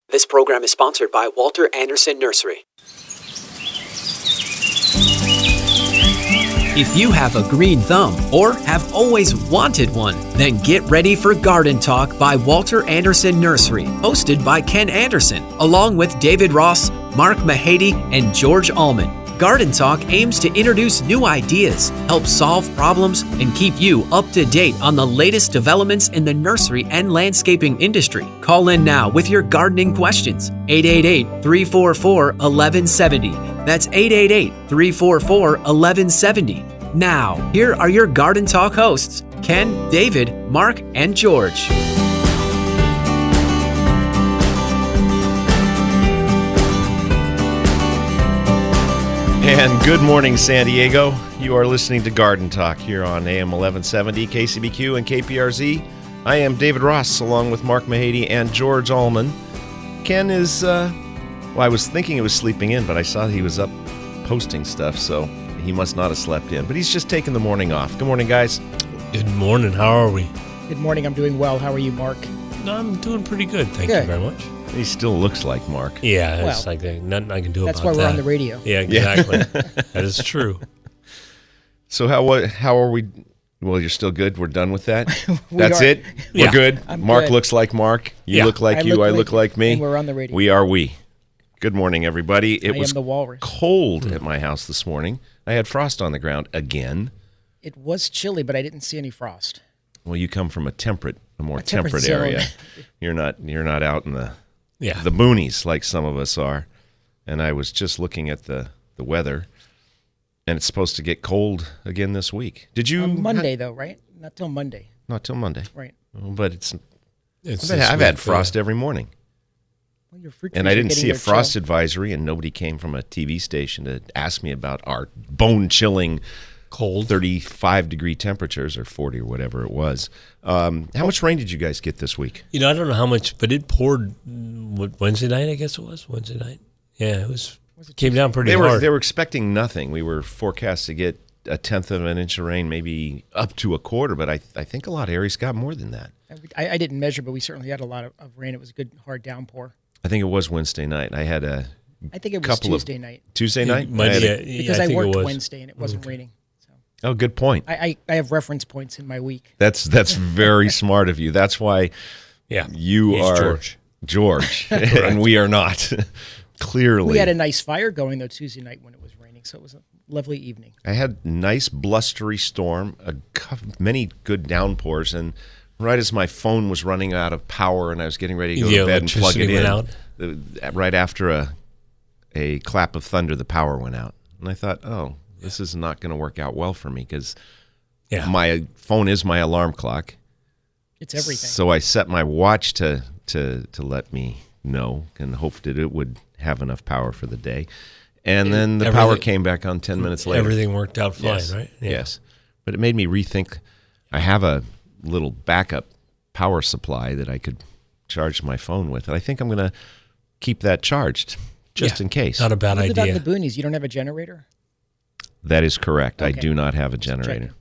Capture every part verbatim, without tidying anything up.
This program is sponsored by Walter Anderson Nursery. If you have a green thumb or have always wanted one, then get ready for Garden Talk by Walter Anderson Nursery, hosted by Ken Anderson, along with David Ross, Mark Mahady, and George Allman. Garden Talk aims to introduce new ideas, help solve problems, and keep you up to date on the latest developments in the nursery and landscaping industry. Call in now with your gardening questions. eight eight eight, three four four, one one seven zero. That's eight eight eight, three four four, one one seven zero. Now, here are your Garden Talk hosts, Ken, David, Mark, and George. And good morning, San Diego. You are listening to Garden Talk here on A M eleven seventy, K C B Q and K P R Z. I am David Ross, along with Mark Mahady and George Allman. Ken is, uh, well, I was thinking he was sleeping in, but I saw he was up posting stuff, so he must not have slept in. But he's just taking the morning off. Good morning, guys. Good morning. How are we? Good morning. I'm doing well. How are you, Mark? No, I'm doing pretty good. Thank Good. you very much. He still looks like Mark. Yeah, it's Well, like uh, nothing I can do That's about why that. we're on the radio. Yeah, exactly. That is true. So how what, how are we? Well, you're still good. We're done with that. We That's are. it. We're Yeah. good. I'm Mark good. looks like Mark. You Yeah. look like I you. look I like look you. like me. And we're on the radio. We are we. Good morning, everybody. It I was am the walrus. cold at my house this morning. I had frost on the ground again. It was chilly, but I didn't see any frost. Well, you come from a temperate, a more A temperate temperate, zone. area. You're not. You're not out in the Yeah. the boonies like some of us are. And I was just looking at the the weather, and it's supposed to get cold again this week. Did you? On Monday, though, right? Not till Monday. Not till Monday. Right. Well, but it's. It's I've, this had, I've week, had uh, frost every morning. Well, your fruit And trees I are didn't getting see a their frost chill. advisory, and nobody came from a T V station to ask me about our bone-chilling cold. thirty-five degree temperatures, or forty or whatever it was. Um, how much rain did you guys get this week? You know, I don't know how much, but it poured mm, what, Wednesday night, I guess it was. Wednesday night. Yeah, it was. Was it came down pretty They were hard. they were expecting nothing. We were forecast to get a tenth of an inch of rain, maybe up to a quarter, but I I think a lot of areas got more than that. I, I didn't measure, but we certainly had a lot of, of rain. It was a good, hard downpour. I think it was Wednesday night. I had a I think it was couple Tuesday of, night Tuesday night. It might I had be a- a- yeah, because I I, think it worked was. Wednesday and it wasn't raining. So oh, good point. I, I, I have reference points in my week. That's that's very smart of you. That's why Yeah. you He's are George. George, and we are not. Clearly, We had a nice fire going, though, Tuesday night when it was raining, so it was a lovely evening. I had nice blustery storm, a, cou- many good downpours, and right as my phone was running out of power and I was getting ready to go The to bed and plug it electricity in, went the- right after a a clap of thunder, the power went out, and I thought, oh, this is not going to work out well for me because Yeah. my phone is my alarm clock. It's everything. So I set my watch to to to let me know and hoped that it would have enough power for the day. And then the power Everything- came back on ten minutes later. Everything worked out fine, Yes. right? Yeah. Yes. But it made me rethink. I have a little backup power supply that I could charge my phone with. And I think I'm going to keep that charged just Yeah. in case. Not a bad You live out idea. in the boonies. You don't have a generator? That is correct. I Okay. do not have a Just generator. checking.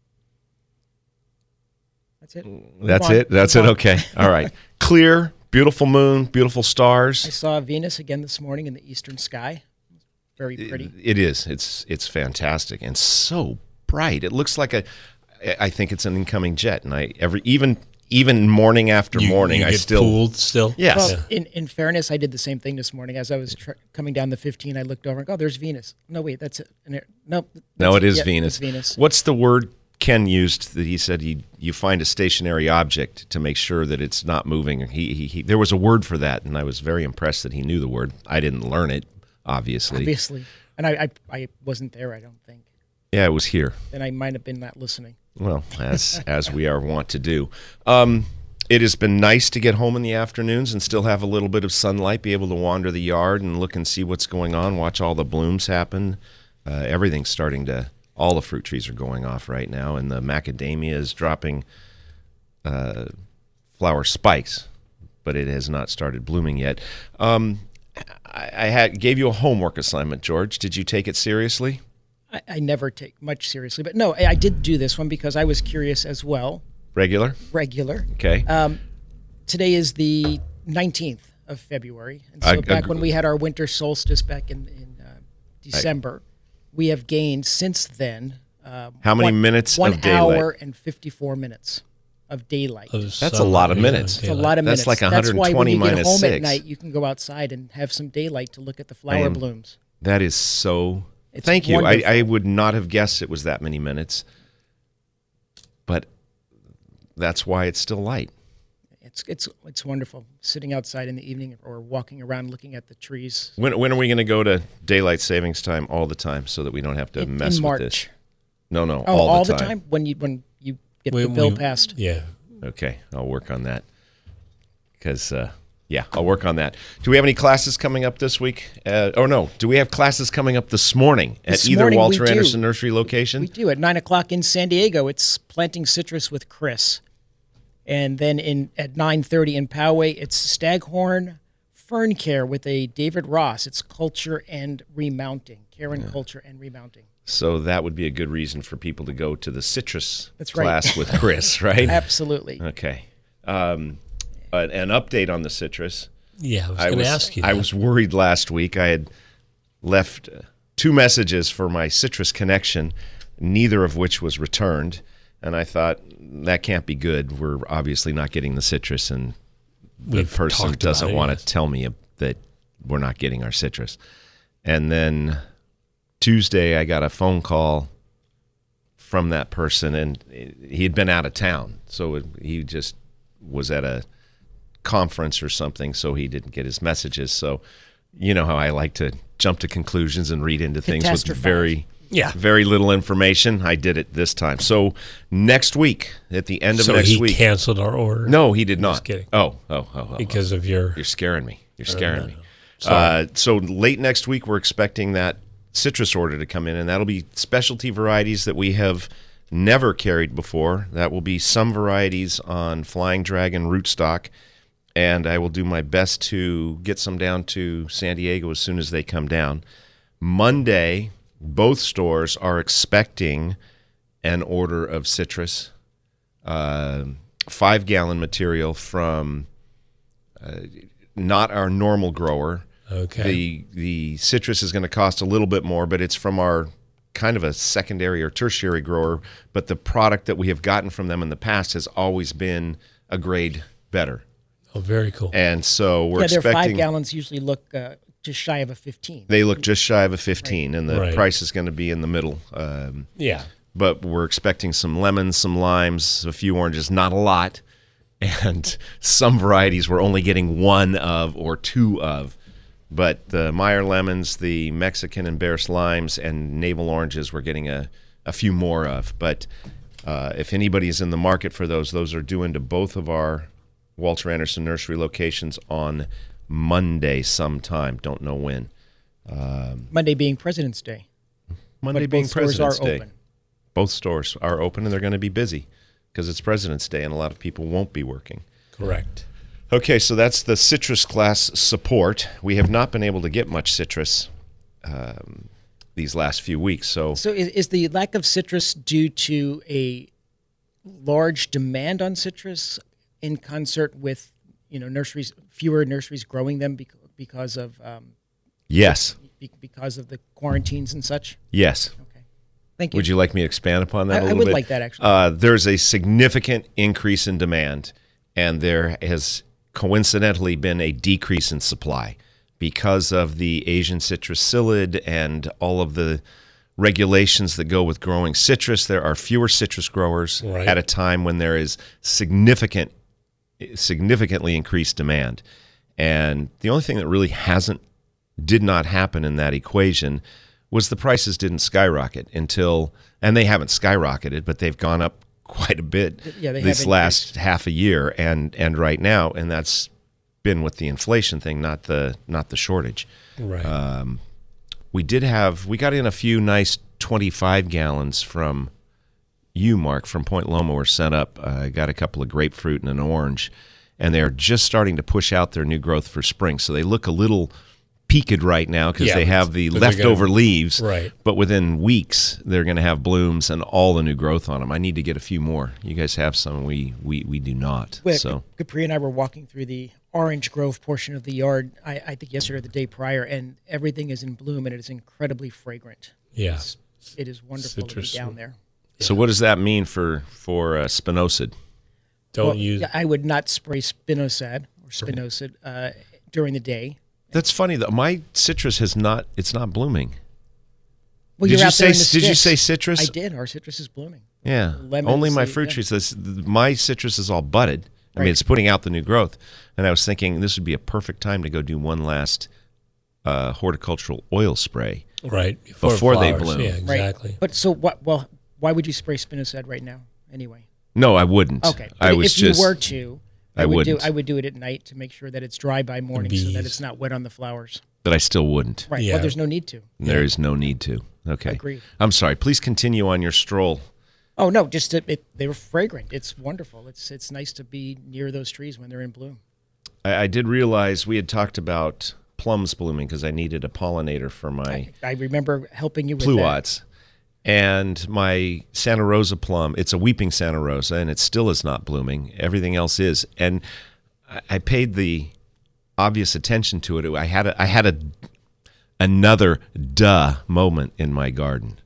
That's it? That's Move on. it? That's Move it? on. Okay. All right. Clear, beautiful moon, beautiful I stars. saw Venus again this morning in the eastern sky. Very pretty. It is. It's it's fantastic and so bright. It looks like a. I think it's an incoming jet, and I every even even morning after You- morning, you I get still fooled still. yes. Well, in, in fairness, I did the same thing this morning. As I was tr- coming down the fifteen, I looked over and go, oh, there's Venus. No, wait, that's it. And it nope. no, that's it is Yeah, Venus. It's Venus. What's the word Ken used that he said you you find a stationary object to make sure that it's not moving? He, he he there was a word for that, and I was very impressed that he knew the word. I didn't learn it, obviously. Obviously. And I, I, I wasn't there, I don't think. Yeah, it was here. And I might have been not listening. Well, as as we are wont to do. Um, it has been nice to get home in the afternoons and still have a little bit of sunlight, be able to wander the yard and look and see what's going on, watch all the blooms happen. Uh, everything's starting to, all the fruit trees are going off right now, and the macadamia is dropping uh, flower spikes, but it has not started blooming yet. Um, I, I had gave you a homework assignment, George. Did you take it seriously? I, I never take much seriously. But no, I, I did do this one because I was curious as well. Regular? Regular. Okay. Um, today is the nineteenth of February. And so I back agree. when we had our winter solstice back in, in uh, December, we have gained since then. Um, How many one, minutes one of daylight? hour and fifty-four minutes of daylight. Of That's a summer, lot of yeah, minutes. It's a lot of That's minutes. like That's why when you get minus home six. at night, you can go outside and have some daylight to look at the flower Man. blooms. That is so. It's Thank you. I, wonderful. I would not have guessed it was that many minutes, but that's why it's still light. It's it's it's wonderful sitting outside in the evening or walking around looking at the trees. When when are we going to go to daylight savings time all the time so that we don't have to in, mess in with March. this? No, no, Oh, all, all the, the time. time when you when you get We- the bill we- passed. Yeah. Okay, I'll work on that. Because uh, yeah, I'll work on that. Do we have any classes coming up this week? Uh, oh no, do we have classes coming up this morning at This either morning we Walter do. Anderson Nursery location? We do at nine o'clock in San Diego. It's planting citrus with Chris, and then in at nine thirty in Poway, it's staghorn fern care with a David Ross. It's culture and remounting, care and culture and remounting. So that would be a good reason for people to go to the citrus That's right. class with Chris, right? Absolutely. Okay. Um, an an update on the citrus. Yeah, I was I going was to ask you. I that. was worried last week. I had left uh, two messages for my citrus connection, neither of which was returned, and I thought that can't be good. We're obviously not getting the citrus, and the We've person talked about doesn't it, want yes. to tell me that we're not getting our citrus. And then Tuesday, I got a phone call from that person, and he had been out of town, so he just was at a conference or something, so he didn't get his messages. So you know how I like to jump to conclusions and read into things with Catastrophize. very Yeah. very little information. I did it this time. So next week, at the end of so next he week. canceled our order. No, he did not. kidding. Oh, oh, oh, oh. because of your. You're scaring me. You're scaring no, me. no. Sorry. Uh, so late next week, we're expecting that citrus order to come in, and that'll be specialty varieties that we have never carried before. That will be some varieties on Flying Dragon rootstock, and I will do my best to get some down to San Diego as soon as they come down. Monday, both stores are expecting an order of citrus, uh, five-gallon material from uh, not our normal grower. Okay. The the citrus is going to cost a little bit more, but it's from our kind of a secondary or tertiary grower. But the product that we have gotten from them in the past has always been a grade better. Oh, very cool. And so we're yeah, their five expecting gallons usually look uh, just shy of a fifteen. they look just shy of a fifteen, and the Right. price is going to be in the middle. Um, Yeah. but we're expecting some lemons, some limes, a few oranges, not a lot, and some varieties we're only getting one of or two of. But the Meyer lemons, the Mexican and Bear's limes, and navel oranges we're getting a, a few more of. But uh, if anybody is in the market for those, those are due into both of our Walter Anderson Nursery locations on Monday sometime. Don't know when. Monday being President's Day. Monday but being both stores President's are Day. open. Both stores are open, and they're going to be busy because it's President's Day, and a lot of people won't be working. Correct. Okay, so that's the citrus class support. We have not been able to get much citrus um, these last few weeks. So, So is, is the lack of citrus due to a large demand on citrus in concert with, you know, nurseries, fewer nurseries growing them bec- because of um, yes, be- because of the quarantines and such? yes. Okay, thank you. Would you like me to expand upon that I- a I little would bit? like that, actually. Uh, there's a significant increase in demand, and there has coincidentally been a decrease in supply because of the Asian citrus psyllid and all of the regulations that go with growing citrus. There are fewer citrus growers Right. at a time when there is significant, significantly increased demand. And the only thing that really hasn't, did not happen in that equation was the prices didn't skyrocket until, and they haven't skyrocketed, but they've gone up quite a bit Yeah, they this have last increased. half a year and and right now, and that's been with the inflation thing, not the not the shortage. Right. Um, we did have we got in a few nice twenty-five gallons from you, Mark, from Point Loma were sent up. I uh, got a couple of grapefruit and an orange, and they're just starting to push out their new growth for spring. So they look a little peaked right now because Yeah, they have the but they're leftover gonna- leaves. Right. But within weeks, they're going to have blooms and all the new growth on them. I need to get a few more. You guys have some. We we, we do not. Well, so Capri and I were walking through the Orange Grove portion of the yard, I, I think yesterday or the day prior, and everything is in bloom, and it is incredibly fragrant. Yeah. It's, it is wonderful Citrus. to be down there. So what does that mean for for uh, spinosad? Don't Well, use. I would not spray spinosad or spinosad uh, during the day. That's funny though. My citrus has not. It's not blooming. Well, Did you're you out there say? in the Did you sticks. say citrus? I did. Our citrus is blooming. Yeah. Lemons, Only my they- fruit yeah. trees. This, my citrus is all budded. I mean, Right. it's putting out the new growth. And I was thinking this would be a perfect time to go do one last uh, horticultural oil spray. Right. Before they flowers. bloom. Yeah, Right. exactly. But so what? Well, why would you spray spinosad right now? Anyway. No, I wouldn't. Okay. I But was if just. you were to, I, I would wouldn't. do. I would do it at night to make sure that it's dry by morning, so that bees. it's not wet on the flowers. But I still wouldn't. Right. Yeah. Well, there's no need to. There is no need to. Okay. Agreed. I'm sorry. Please continue on your stroll. Oh no, just to, it, they were fragrant. It's wonderful. It's it's nice to be near those trees when they're in bloom. I, I did realize we had talked about plums blooming because I needed a pollinator for my I, I remember helping you with that. pluots. And my Santa Rosa plum, it's a weeping Santa Rosa, and it still is not blooming. Everything else is. And I, I paid the obvious attention to it. I had a, I had a another duh moment in my garden.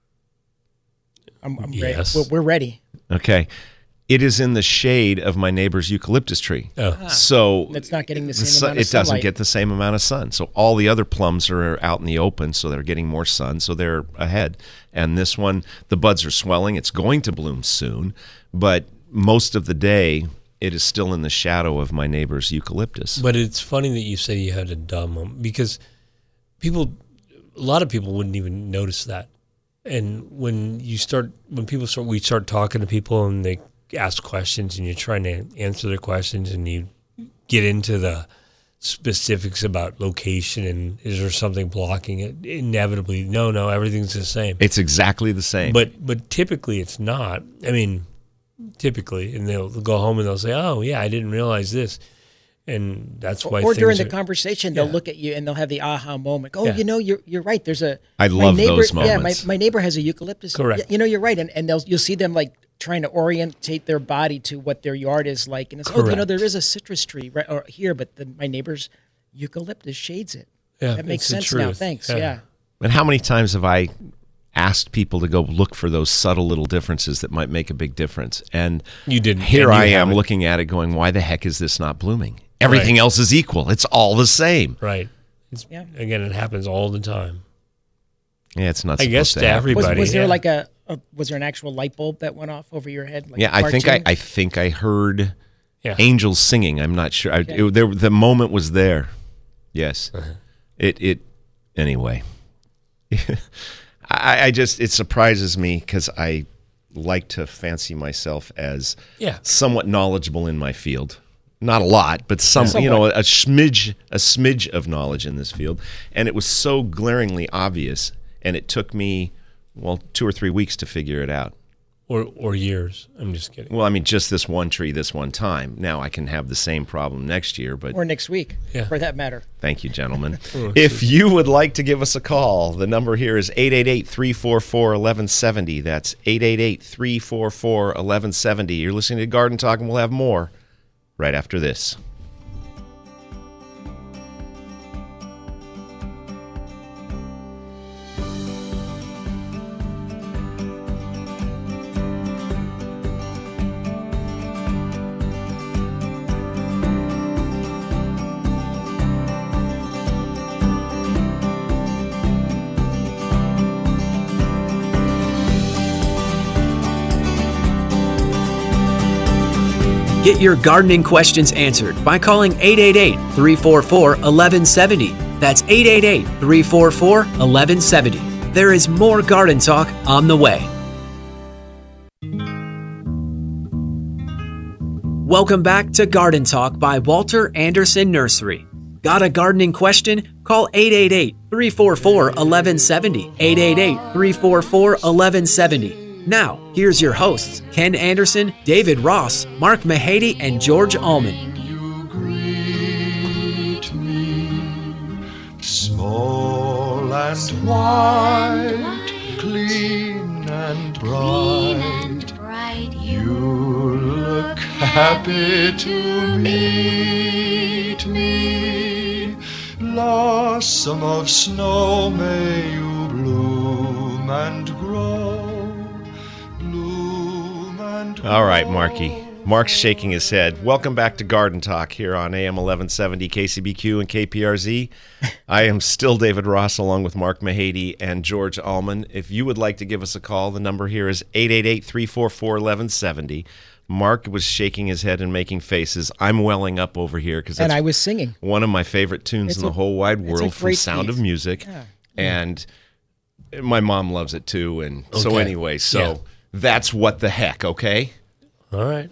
I'm, I'm Yes. ready. We're, we're ready. Okay. It is in the shade of my neighbor's eucalyptus tree. Oh. So It's not getting the the same sun- amount of it doesn't sunlight. get the same amount of sun. So all the other plums are out in the open, so they're getting more sun, so they're ahead. And this one, the buds are swelling. It's going to bloom soon, but most of the day, it is still in the shadow of my neighbor's eucalyptus. But it's funny that you say you had a dumb moment because people, a lot of people wouldn't even notice that. And when you start, when people start, we start talking to people and they ask questions and you're trying to answer their questions and you get into the specifics about location and is there something blocking it? Inevitably, no, no, everything's the same. It's exactly the same. But but typically it's not. I mean, typically, and they'll go home and they'll say, "Oh yeah, I didn't realize this," and that's why. Or during things the are- conversation, they'll Yeah. look at you and they'll have the aha moment. Oh, Yeah. you know, you're you're right. There's a. I my love neighbor, those Yeah, my, moments. my neighbor has a eucalyptus. Correct. Yeah, you know, you're right, and and they'll you'll see them like trying to orientate their body to what their yard is like, and it's oh, you know, Correct. there is a citrus tree right or here, but the, my neighbor's eucalyptus shades it. Yeah, That makes it's the sense now. truth. Thanks. Yeah. Yeah. And how many times have I asked people to go look for those subtle little differences that might make a big difference? And You didn't. here and you I am haven't. looking at it going, why the heck is this not blooming? Everything Right. else is equal. It's all the same. Right. It's, Yeah. Again, it happens all the time. Yeah, it's not I supposed guess to to happen. everybody. Was, was there yeah. like a, a was there an actual light bulb that went off over your head? Like Yeah, a I think I, cartoon? I think I heard Yeah. angels singing. I'm not sure. I, Okay. it, there, the moment was there. Yes. Uh-huh. It it anyway. I, I just it surprises me because I like to fancy myself as Yeah. somewhat knowledgeable in my field. Not a lot, but some, you know, a smidge, a smidge of knowledge in this field. And it was so glaringly obvious, and it took me, well, two or three weeks to figure it out. Or or years. I'm just kidding. Well, I mean, just this one tree, this one time. Now I can have the same problem next year, but or next week, Yeah. for that matter. thank you, gentlemen. If you would like to give us a call, the number here is eight eight eight, three four four, one one seven zero. That's eight eight eight, three four four, one one seven zero. You're listening to Garden Talk, and we'll have more right after this. Get your gardening questions answered by calling eight eight eight, three four four, one one seven zero. That's eight eight eight, three four four, one one seven zero. There is more garden talk on the way. Welcome back to Garden Talk by Walter Anderson Nursery. Got a gardening question? Call eight eight eight, three four four, one one seven zero. eight eight eight, three four four, one one seven zero. Now, here's your hosts, Ken Anderson, David Ross, Mark Mahady, and George Allman. You greet me, small and white, clean and bright. bright You look happy to me. blossom of snow, may you bloom and grow, bloom and grow. All right, Marky. Mark's shaking his head. Welcome back to Garden Talk here on A M eleven seventy K C B Q and K P R Z. I am still David Ross along with Mark Mahady and George Allman. If you would like to give us a call, the number here is eight eight eight, three four four, one one seven zero. Mark was shaking his head and making faces. I'm welling up over here because And that's I was singing. one of my favorite tunes It's in the a- whole wide it's a world from great Sound of piece. Music. Yeah. And my mom loves it too. And so Okay. anyway, so Yeah. that's what the heck, okay? All right.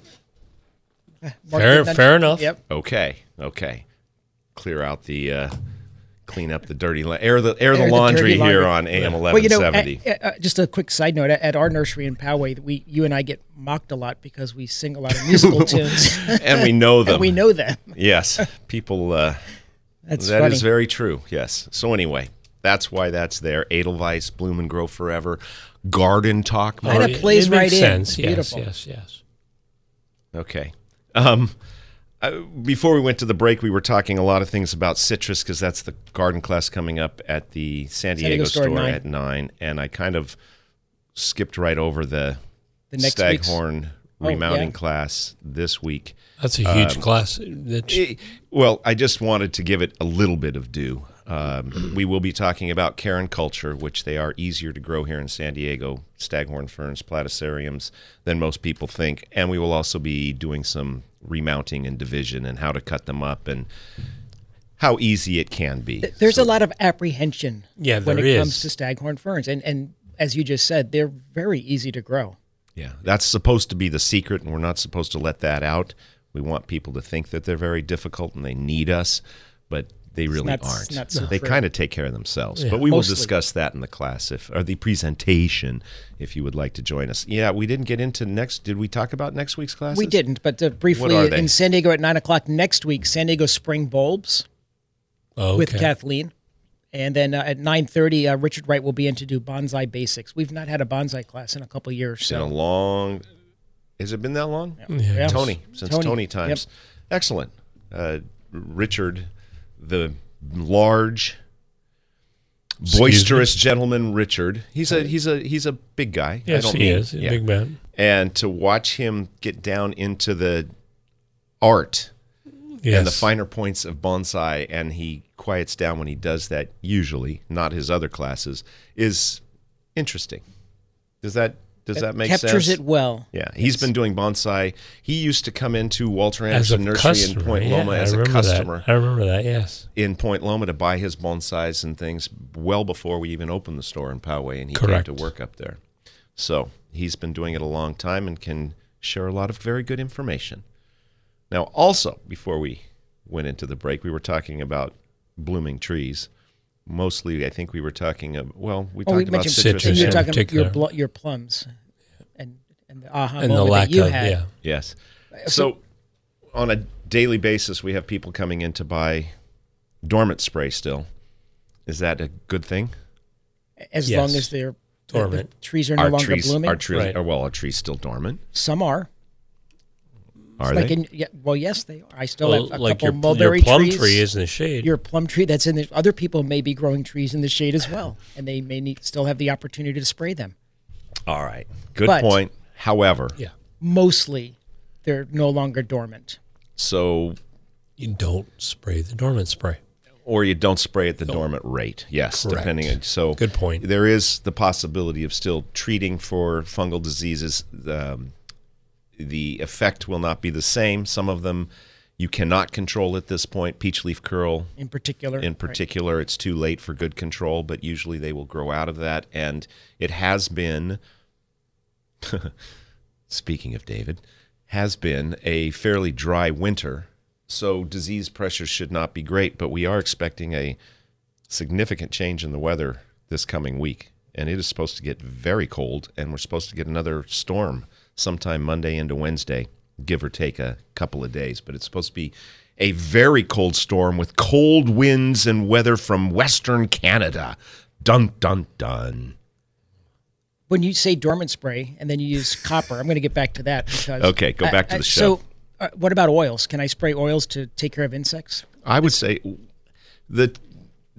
Mark Fair, did not- fair enough. Yep. Okay, okay. Clear out the, uh, clean up the dirty, la- air the air the Air the laundry dirty here laundry. on A M Well, you know, eleven seventy. at- at- uh, just a quick side note: at, at our nursery in Poway, we, you and I get mocked a lot because we sing a lot of musical tunes, And we know them. and we know them. Yes, people. Uh, That's that funny. is very true. Yes. So anyway, that's why that's there. Edelweiss, Bloom and Grow Forever, Garden Talk. And Mark. it plays it right makes in. sense. It's Yes, beautiful. yes, yes. Okay. Um, uh, before we went to the break, we were talking a lot of things about citrus because that's the garden class coming up at the San Diego, Diego store at store nine. at nine, and I kind of skipped right over the, The next week's- Staghorn Oh, remounting yeah. class this week. That's a huge Um, class. That's, Eh, Well, I just wanted to give it a little bit of due. Um, we will be talking about Karen culture, which they are easier to grow here in San Diego, staghorn ferns, platyceriums, than most people think. And we will also be doing some remounting and division and how to cut them up and how easy it can be. There's a lot of apprehension Yeah, when there it is. comes to staghorn ferns, and and as you just said, they're very easy to grow. Yeah, that's supposed to be the secret, and we're not supposed to let that out. We want people to think that they're very difficult and they need us, but they really not- aren't. not so they true. kind of take care of themselves. Yeah. But we will Mostly. discuss that in the class, if or the presentation, if you would like to join us. Yeah, we didn't get into next. Did we talk about next week's classes? We didn't, but uh, briefly are they? in San Diego at nine o'clock next week, San Diego Spring Bulbs oh, with okay. Kathleen. And then uh, at nine thirty, uh, Richard Wright will be in to do bonsai basics. We've not had a bonsai class in a couple of years. It's been a So long. Has it been that long? Yeah. Tony, since Tony, Tony, times. Excellent. Uh, Richard, the large, boisterous gentleman, Richard. He's a he's a he's a big guy. I Yes, don't he mean- is. He's a yeah. big man. And to watch him get down into the art Yes. and the finer points of bonsai, and he quiets down when he does that. Usually, not his other classes, is interesting. Does that does that make captures sense? it well. Yeah, he's been doing bonsai. He used to come into Walter As a Anderson Nursery customer, in Point yeah, Loma I as a remember customer That. I remember that, yes. in Point Loma to buy his bonsais and things well before we even opened the store in Poway, and he Correct. came to work up there. So he's been doing it a long time and can share a lot of very good information. Now, also, before we went into the break, we were talking about blooming trees. Mostly, I think we were talking of, well, we Oh, talked we about mentioned citrus. and Citrus you're in talking about particular. your, bl- your plums and, and the aha And the moment lack that you of, had. yeah. Yes. So, on a daily basis, we have people coming in to buy dormant spray still. Is that a good thing? As Yes. long as they're the- Dormant. the trees are no Our longer trees, blooming. our trees, Right. or, well, our trees still dormant. Some are. Are like they? in, yeah, well, yes, they are. I still Well, have a like couple your, mulberry your plum trees. tree is in the shade. Your plum tree that's in the other people may be growing trees in the shade as well, and they may need, still have the opportunity to spray them. All right. Good But- point. However, yeah. Mostly, they're no longer dormant. so You don't spray the dormant spray. or you don't spray at the dormant rate. Yes, Correct. depending on so Good point. There is the possibility of still treating for fungal diseases. Um, the effect will not be the same. Some of them you cannot control at this point. Peach leaf curl In particular, in right. particular, it's too late for good control, but usually they will grow out of that. And it has been, speaking of David, has been a fairly dry winter, so disease pressures should not be great, but we are expecting a significant change in the weather this coming week. And it is supposed to get very cold, and we're supposed to get another storm sometime Monday into Wednesday, give or take a couple of days. But it's supposed to be a very cold storm with cold winds and weather from Western Canada. Dun, dun, dun. When you say dormant spray and then you use copper, I'm going to get back to that because Okay, go back to I- the I- show. So, uh, what about oils? Can I spray oils to take care of insects? I would say the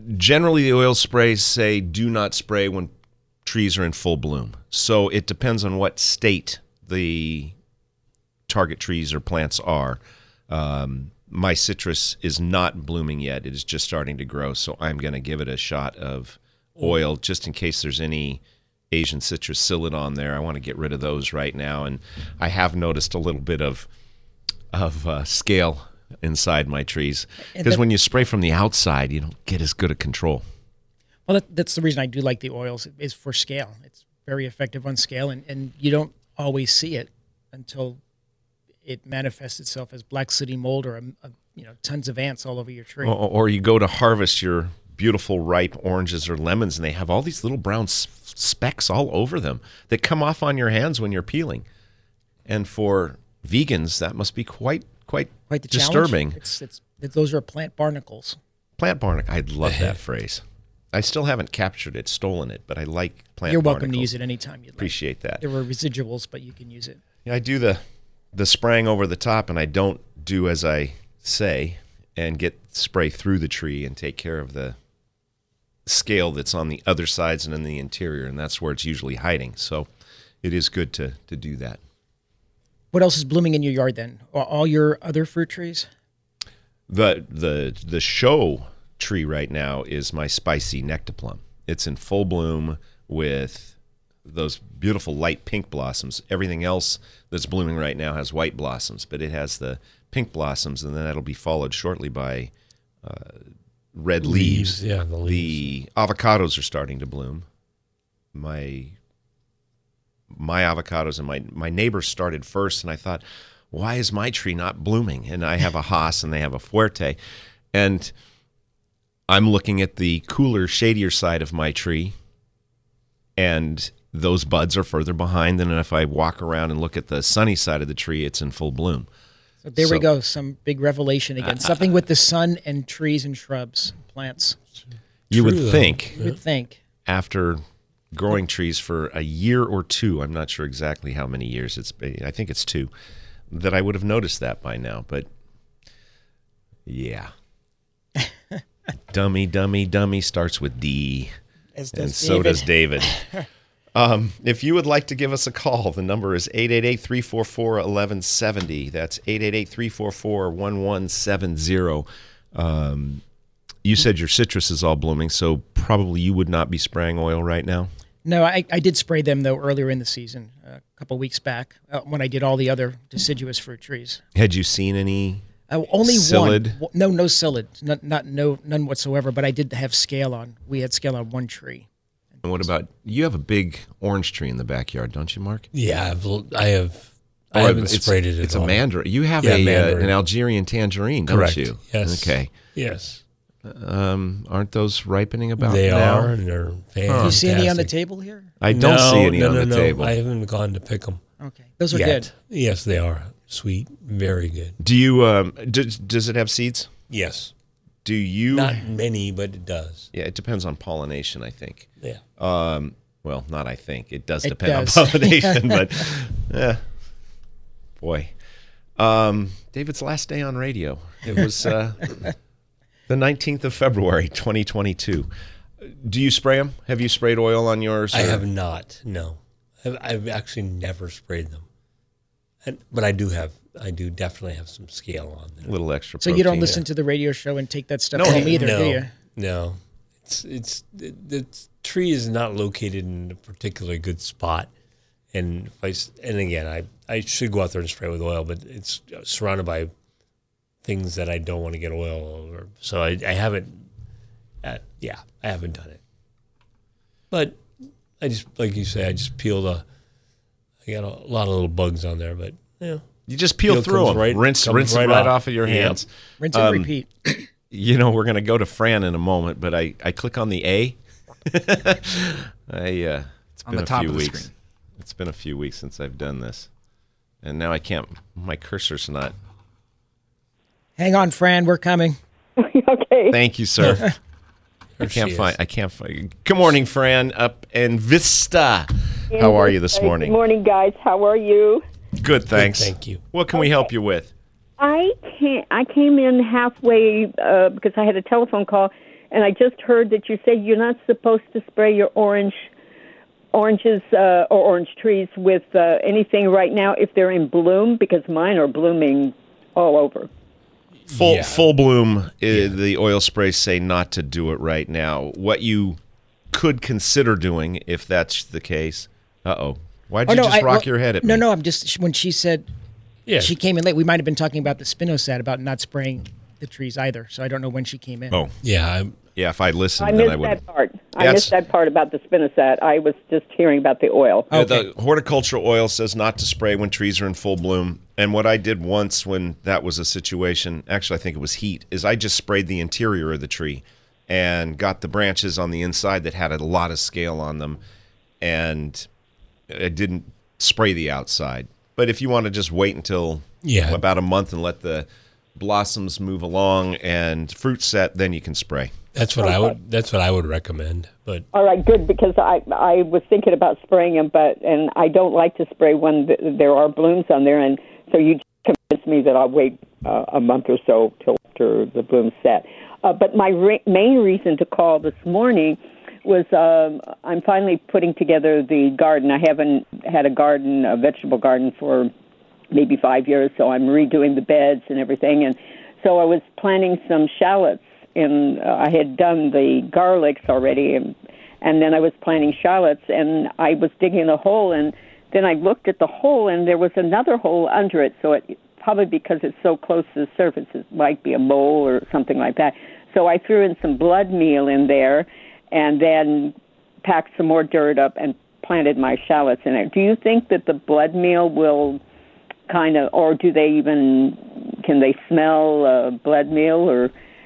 generally, the oil sprays say do not spray when trees are in full bloom. So it depends on what state the target trees or plants are. Um, my citrus is not blooming yet. It is just starting to grow, so I'm going to give it a shot of oil just in case there's any Asian citrus psyllid on there. I want to get rid of those right now, and I have noticed a little bit of of uh, scale inside my trees because when you spray from the outside, you don't get as good a control. Well, that, that's the reason I do like the oils is for scale. It's very effective on scale, and, and you don't always see it until it manifests itself as black sooty mold or a, a, you know tons of ants all over your tree. Or, or you go to harvest your beautiful ripe oranges or lemons, and they have all these little brown s- specks all over them that come off on your hands when you're peeling. And for vegans, that must be quite quite, Quite the disturbing. challenge. It's, it's, it, those are plant barnacles. Plant barnacle. I love that phrase. I still haven't captured it, stolen it, but I like plant You're welcome barnacles. to use it anytime you'd like. Appreciate that. There were residuals, but you can use it. Yeah, I do the the spraying over the top, and I don't do as I say and get spray through the tree and take care of the scale that's on the other sides and in the interior, and that's where it's usually hiding. So it is good to, to do that. What else is blooming in your yard then? Are all your other fruit trees? The the the show tree right now is my spicy nectarplum. It's in full bloom with those beautiful light pink blossoms. Everything else that's blooming right now has white blossoms, but it has the pink blossoms, and then that'll be followed shortly by uh, red leaves. Leaves, yeah, the leaves. The avocados are starting to bloom. My my avocados and my my neighbors started first, and I thought, why is my tree not blooming? And I have a Haas and they have a Fuerte, and I'm looking at the cooler, shadier side of my tree, and those buds are further behind than if I walk around and look at the sunny side of the tree, it's in full bloom. So there So- we go, some big revelation again. Something with the sun and trees and shrubs, plants. You True, would though. think You would think. after growing trees for a year or two, I'm not sure exactly how many years it's been, I think it's two, that I would have noticed that by now, but yeah. Dummy, dummy, dummy starts with D, As and does so David. does David. Um, if you would like to give us a call, the number is eight eight eight, three four four, one one seven zero. That's eight eight eight, three four four, one one seven zero. Um, you said your citrus is all blooming, so probably you would not be spraying oil right now? No, I, I did spray them, though, earlier in the season, a couple weeks back, uh, when I did all the other deciduous fruit trees. Had you seen any? Uh, only Psyllid? one. No, no psyllid. Not, not, no, none whatsoever, but I did have scale on. We had scale on one tree. And what about, you have a big orange tree in the backyard, don't you, Mark? Yeah, I've, I have. I Or haven't it's- sprayed it at It's all. a mandarin. You have Yeah, a uh, mandarin. an Algerian tangerine, don't Correct. you? Yes. Okay. Yes, Um, aren't those ripening about they now? are, and they're fantastic. Do you see any on the table here? I don't no, see any no, on no, the no. table. I haven't gone to pick them Okay. Those are yet. good. Yes, they are sweet, very good. Do you? Um, does, does it have seeds? Yes, Do you? not many, but it does. Yeah, it depends on pollination, I think. Yeah. Um, well, not I think. It does It depend does. on pollination, but yeah. Boy. Um, David's last day on radio. It was uh, the nineteenth of February, twenty twenty-two. Do you spray them? Have you sprayed oil on yours? I or- have not. No, I've, I've actually never sprayed them, and, but I do have. I do definitely have some scale on a there. little extra So you don't protein. listen to the radio show and take that stuff No, home either, no, do you? no. It's it's the, the tree is not located in a particularly good spot, and if I s- and again I I should go out there and spray with oil, but it's surrounded by things that I don't want to get oil over. So I I haven't. Uh, yeah, I haven't done it. But I just like you say, I just peel the. I got a lot of little bugs on there, but yeah. You just peel Peel through comes them, right- rinse, comes rinse right it right off. off of your Yep. hands. Rinse and Um, repeat. You know, we're going to go to Fran in a moment, but I, I click on the A. I uh, it's On been the a top few of the weeks. screen. It's been a few weeks since I've done this, and now I can't. My cursor's not. Hang on, Fran, we're coming. Okay. Thank you, sir. I There can't she find. is. I can't find. Good morning, Fran, up in Vista. How are you this Good morning? morning, guys. How are you? Good, thanks. Thank you. What can we help you with? I can't. I came in halfway uh, because I had a telephone call, And I just heard that you say you're not supposed to spray your orange oranges uh, or orange trees with uh, anything right now if they're in bloom, because mine are blooming all over. Full Yeah. full bloom, uh, the oil sprays say not to do it right now. What you could consider doing, if that's the case, uh-oh. Why'd Oh, you no, just I- rock well, your head at no, me? No, I'm just, when she said Yeah. she came in late, we might have been talking about the spinosad, about not spraying the trees either. So I don't know when she came in. Oh, Yeah. I'm, yeah, if I listened, I then I missed would that part. I That's- missed that part about the spinosad. I was just hearing about the oil. Yeah, Okay. the horticultural oil says not to spray when trees are in full bloom. And what I did once when that was a situation, actually I think it was heat, is I just sprayed the interior of the tree and got the branches on the inside that had a lot of scale on them, and I didn't spray the outside. But if you want to just wait until Yeah. about a month and let the blossoms move along and fruit set, then you can spray. that's what I would. That's what I would recommend. But All right, good, because I I was thinking about spraying them, but and I don't like to spray when th- there are blooms on there, and so you convinced me that I'll wait uh, a month or so till after the blooms set. Uh, but my re- main reason to call this morning was um, I'm finally putting together the garden. I haven't had a garden, a vegetable garden, for maybe five years, so I'm redoing the beds and everything, and so I was planting some shallots. And uh, I had done the garlics already, and, and then I was planting shallots, and I was digging a hole, and then I looked at the hole, and there was another hole under it, so it probably because it's so close to the surface, it might be a mole or something like that. So I threw in some blood meal in there, and then packed some more dirt up and planted my shallots in it. Do you think that the blood meal will kind of, or do they even, can they smell uh, blood meal, or...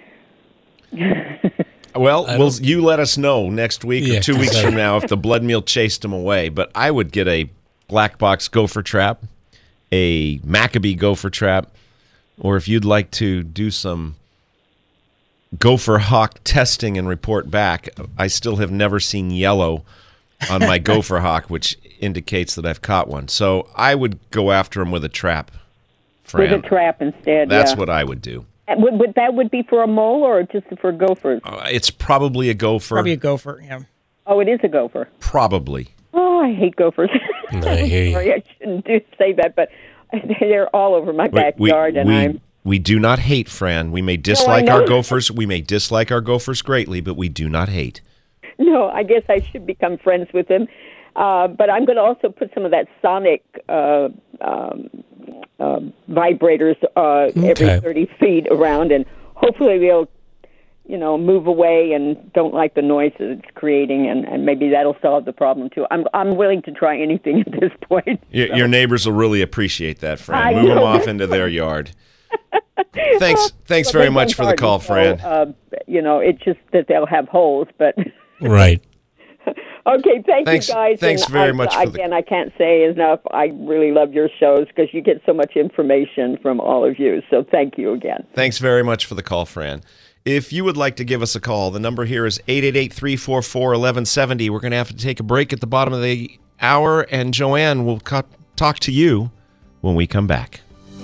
Well, I will don't- you let us know next week Yeah, or two 'cause weeks I- from now if the blood meal chased them away. But I would get a black box gopher trap, a Maccabee gopher trap, or if you'd like to do some gopher hawk testing and report back, I still have never seen yellow on my gopher hawk, which indicates that I've caught one. So I would go after them with a trap, Fran. With a trap instead, That's yeah. what I would do. And Would, would that would be for a mole or just for gophers? Uh, it's probably a gopher. Probably a gopher, yeah. Oh, it is a gopher. Probably. Oh, I hate gophers. I hear you. Sorry, I shouldn't do say that, but they're all over my We- backyard, we, and we, I'm. we do not hate, Fran. We may dislike our know. gophers. We may dislike our gophers greatly, but we do not hate. No, I guess I should become friends with them. Uh, but I'm going to also put some of that sonic uh, um, uh, vibrators uh, Okay. every thirty feet around, and hopefully they'll, you know, move away and don't like the noise that it's creating, and, and maybe that'll solve the problem too. I'm I'm willing to try anything at this point. Your, your neighbors will really appreciate that, Fran. I Move them know. off into their yard. Thanks, thanks Well, very they've much done for the call, gardens, Fran. so, uh, you know, it's just that they'll have holes, but. right. Okay, thank Thanks- you guys. thanks and very I, much for the- Again, I can't say enough. I really love your shows because you get so much information from all of you. So thank you again. Thanks very much for the call, Fran. If you would like to give us a call, the number here is eight eight eight, three four four, one one seven zero. We're going to have to take a break at the bottom of the hour, and Joanne will co- talk to you when we come back.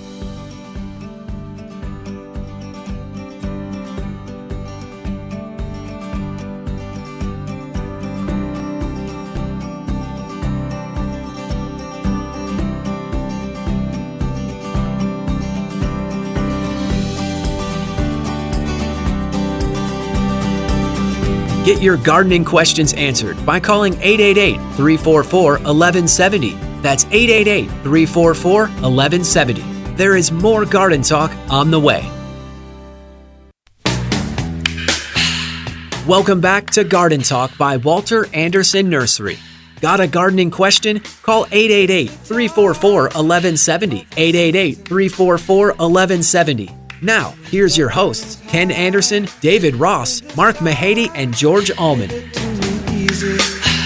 Get your gardening questions answered by calling eight eight eight, three four four, one one seven zero. That's eight eight eight, three four four, one one seven zero. There is more garden talk on the way. Welcome back to Garden Talk by Walter Anderson Nursery. Got a gardening question? Call eight eight eight, three four four, one one seven zero. eight eight eight, three four four, one one seven zero. Now, here's your hosts, Ken Anderson, David Ross, Mark Mahady, and George Allman. Easy.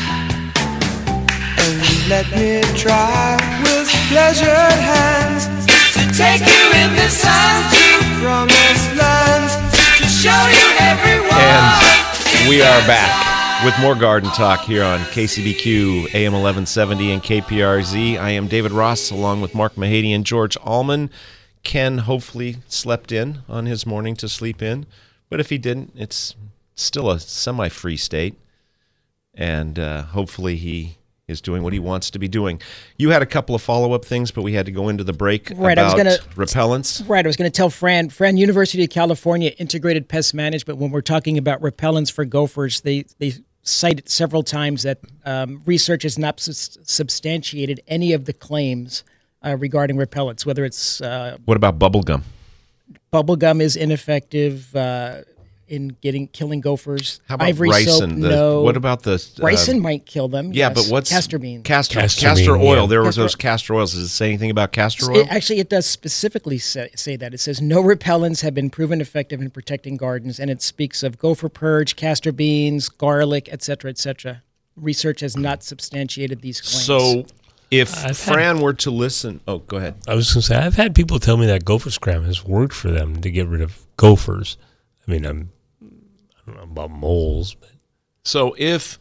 And let me try with pleasured hands to take you in the sun to promised lands, to show you everyone. And we are back with more garden talk here on K C B Q, A M eleven seventy, and K P R Z. I am David Ross, along with Mark Mahady and George Allman. Ken hopefully slept in on his morning to sleep in, but if he didn't, it's still a semi-free state, and uh, hopefully he is doing what he wants to be doing. You had a couple of follow-up things, but we had to go into the break Right, I was about gonna- repellents. Right, I was going to tell Fran, Fran, University of California Integrated Pest Management, when we're talking about repellents for gophers, they, they cite it several times that um, research has not sus- substantiated any of the claims uh, regarding repellents, whether it's uh, What about bubble gum? bubble gum is ineffective uh, in getting killing gophers. How about Ivory ricin? soap, The- no. What about the... Uh, Ricin might kill them. Yeah, yes. but what's... castor beans? Castor, Castor castor bean, oil. yeah. There were Castor- those castor oils. Does it say anything about castor oil? It, actually, it does specifically say, say that. It says no repellents have been proven effective in protecting gardens, and it speaks of gopher purge, castor beans, garlic, et cetera, et cetera. Research has not substantiated these claims. So if I've had- Fran were to listen... Oh, go ahead. I was going to say, I've had people tell me that gopher scram has worked for them to get rid of gophers. I mean, I'm, I don't know about moles, but So if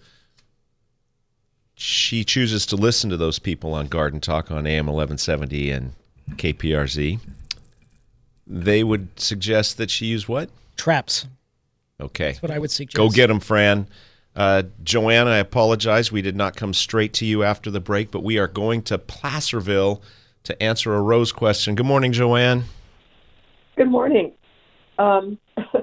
she chooses to listen to those people on Garden Talk on A M eleven seventy and K P R Z, they would suggest that she use what? traps. Okay. That's what I would suggest. Go get them, Fran. Uh, Joanne, I apologize. We did not come straight to you after the break, but we are going to Placerville to answer a Rose question. Good morning, Joanne. Good morning. Um,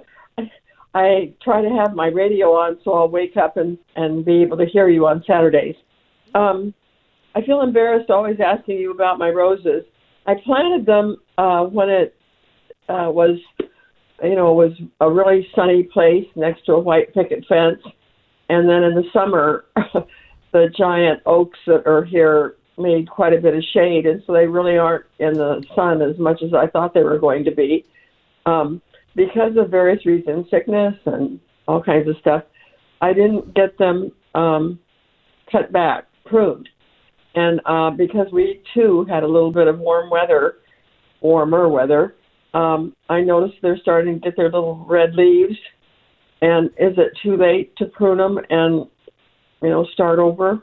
I try to have my radio on so I'll wake up and, and be able to hear you on Saturdays. Um, I feel embarrassed always asking you about my roses. I planted them uh, when it uh, was, you know, was a really sunny place next to a white picket fence. And then in the summer, the giant oaks that are here made quite a bit of shade, and so they really aren't in the sun as much as I thought they were going to be. Um, because of various reasons, sickness and all kinds of stuff, I didn't get them um, cut back, pruned. And uh, because we, too, had a little bit of warm weather, warmer weather, um, I noticed they're starting to get their little red leaves. And is it too late to prune them and, you know, start over?